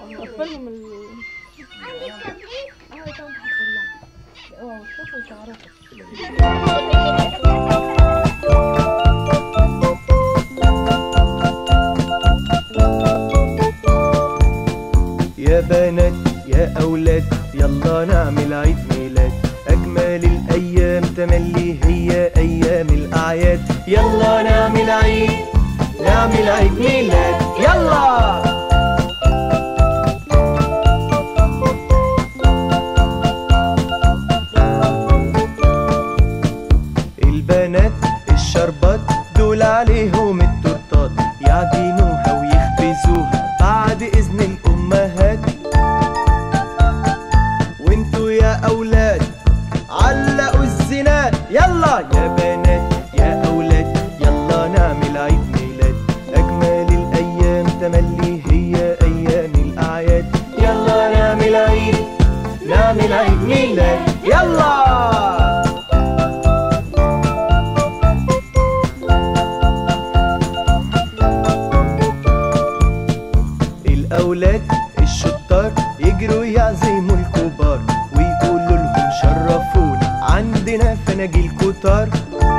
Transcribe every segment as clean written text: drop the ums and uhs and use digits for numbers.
قفلهم عندك كبريت؟ طبعا هقفلهم. اوعوا تشوفوا وتعرفوا. يا بنات يا أولاد يلا نعمل عيد ميلاد، أجمل الأيام تملي هي أيام الأعياد. يلا نعمل عيد ميلاد يلا. البنات الشربات دول عليهم التورتات، يعجنوها ويخبزوها بعد إذن الأمهات. وانتوا يا أولاد علقوا الزينات يلا. يا بنات يا أولاد يلا نعمل عيد ميلاد، أجمل الأيام تملي هي أيام الأعياد. يلا نعمل عيد ميلاد يلا. الأولاد الشطار يجروا يعزموا الكبار، ويقولوا لهم شرفونا عندنا فناجيل كتار.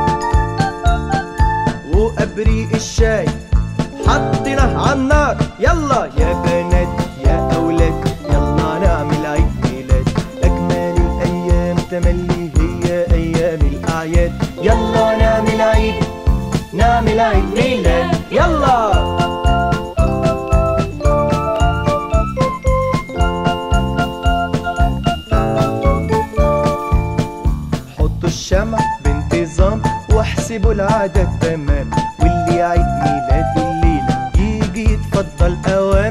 وأبريق الشاي حطيناه عالنار يلا. يا بنات يا أولاد يلا نعمل عيد ميلاد، أجمل الأيام تملي هي أيام الأعياد. يلا نعمل عيد ميلاد يلا. الشمع بانتظام واحسبوا العدد تمام، واللي عيد ميلاده الليلة يجي يتفضل اوام.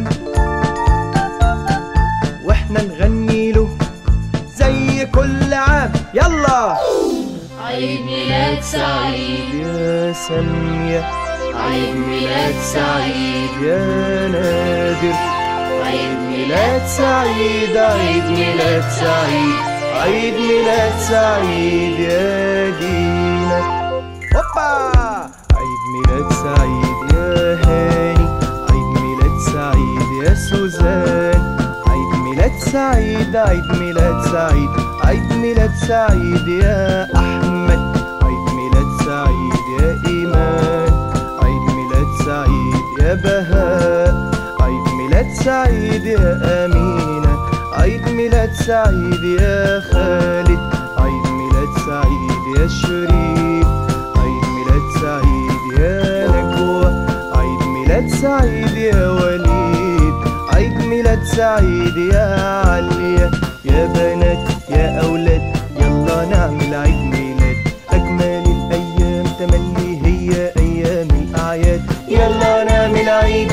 واحنا نغني له زي كل عام يلا. عيد ميلاد سعيد يا سامية، عيد ميلاد سعيد يا نادر، عيد ميلاد سعيد عيد ميلاد سعيد، عيد ميلاد سعيد يا دينا. هوبا عيد ميلاد سعيد يا هاني، عيد ميلاد سعيد يا سوزان، عيد ميلاد سعيد عيد ميلاد سعيد، عيد ميلاد سعيد يا أحمد، عيد ميلاد سعيد يا إيمان، عيد ميلاد سعيد يا بهاء، عيد ميلاد سعيد يا أمينة، عيد ميلاد سعيد يا خالد، عيد ميلاد سعيد يا شريف، عيد ميلاد سعيد يا نجوى، عيد ميلاد سعيد يا وليد، عيد ميلاد سعيد يا عليا. يا بنات يا أولاد يلا نعمل عيد ميلاد، أجمل الأيام تملي هي أيام الأعياد. يلا نعمل عيد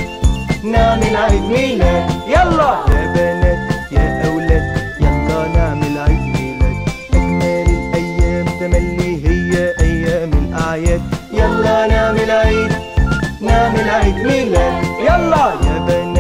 ميلاد يلا. يا بنات يا أولاد يلا نعمل عيد ميلاد، أجمل الأيام تملي هي أيام الأعياد. يلا نعمل عيد ميلاد يلا. يا بنات